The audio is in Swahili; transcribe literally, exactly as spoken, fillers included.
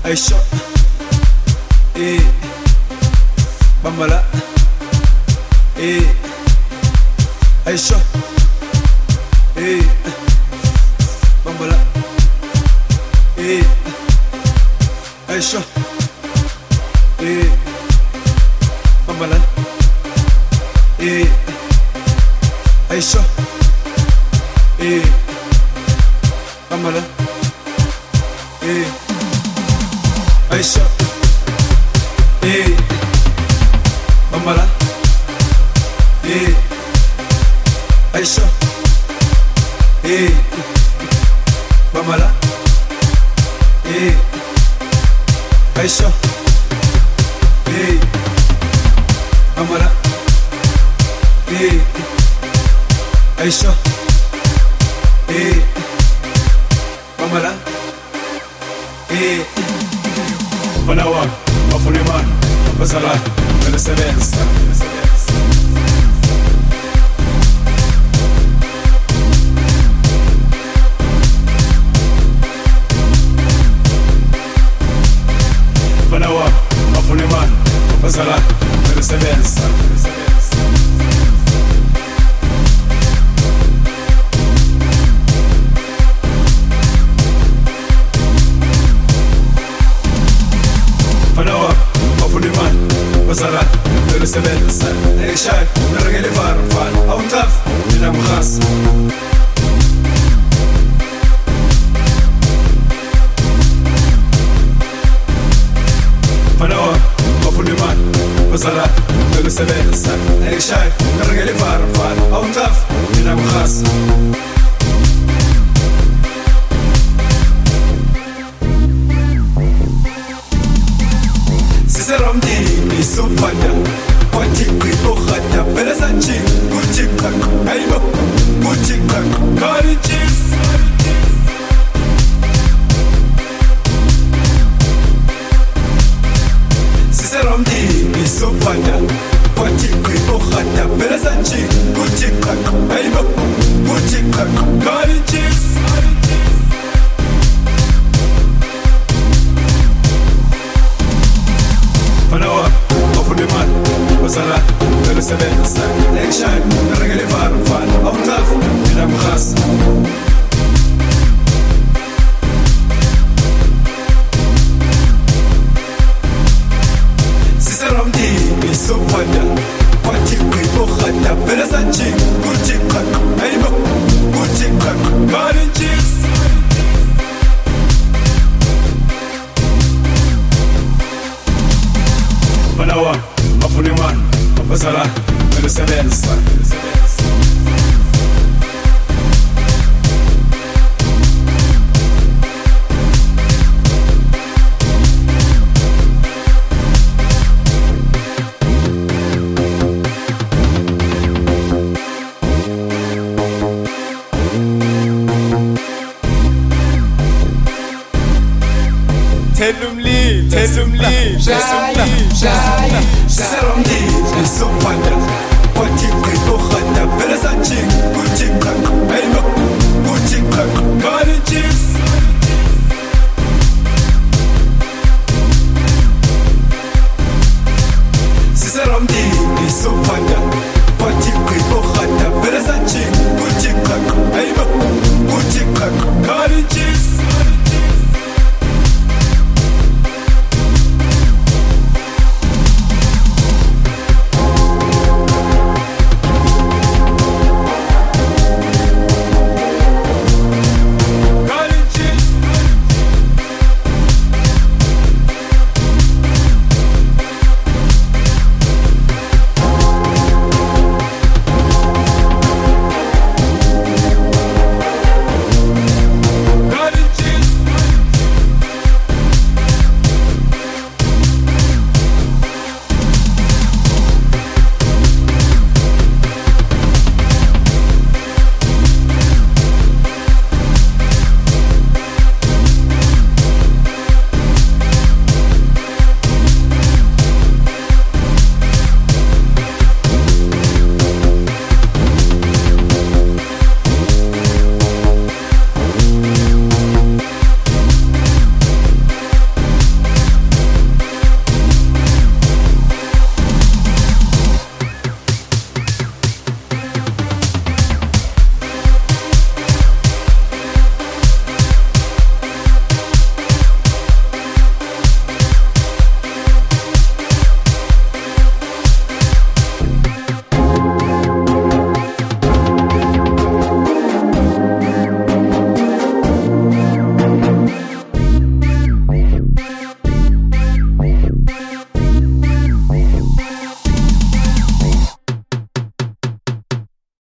Aisha, eh, Bambala, eh, Aisha, eh, Bambala, eh, Aisha, eh, Bambala, eh, Aisha, eh, Bambala, eh, Aisha, eh, Bambala, eh, Aisha, eh, Bambala, eh, Aisha, eh, Bambala, eh, Aisha, eh, Bambala, eh. Manawa, Mafuliman, Basala, Venezuela. Manawa, Mafuliman, Basala, Venezuela. Basara, de sevenza, e shai, un regale farfal, a un taf, in am khas. Panawa, Mafuliman, Basara, de sevenza, e shai, un regale farfal, a un taf, in am khas. Ramdi Supanda Wati Kripo Khata Pelasachi Kuchikak Aibo Kuchikak Karichis Sisa Ramdi Supanda Wati Kripo Khata Pelasachi Kuchikak Aibo Kuchikak Karichis Panawa, Mafuliman, Basara, Venezuela, Nation, Regale Farfan, Outaf, Minam Khas. Sisaramdi, Misopanda, Wati Kripokhata, Venesachi, Kuchikak, Aibo, Kuchikak, Karinchis. Manawa, Mafuliman, Basara, Venezuela. Telumli, telumli, Shai, Shai, Sisaramdi, Supanda, Wati Kripokhata, Venesachi, Kuchikak, Aibo, Kuchikak, Karichis.